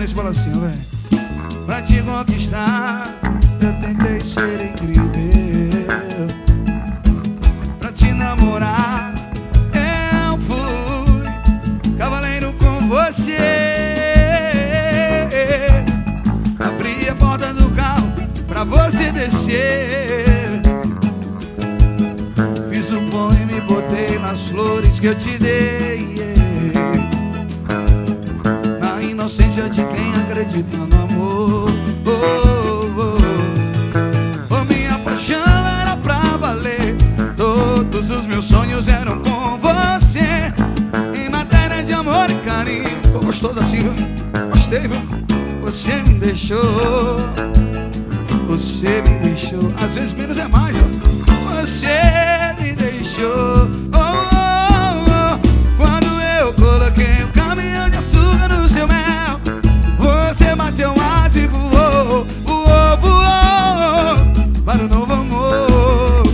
nesse balancinho, velho. Pra te conquistar eu tentei ser incrível. Pra te namorar eu fui cavaleiro com você. Abri a porta do carro pra você descer. Fiz o pão e me botei nas flores que eu te dei. Na inocência de quem acredita no amor. Minha paixão era pra valer. Todos os meus sonhos eram com você. Em matéria de amor e carinho, ficou gostoso assim, viu? Gostei, viu? Você me deixou. Você me deixou. Às vezes menos é mais, ó. Você me deixou. Quando eu coloquei um caminhão de açúcar no seu mel, você bateu um asa e voou, voou, voou para o novo amor.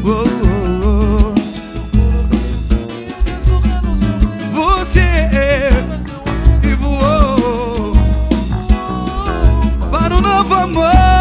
Você e voou para o novo amor.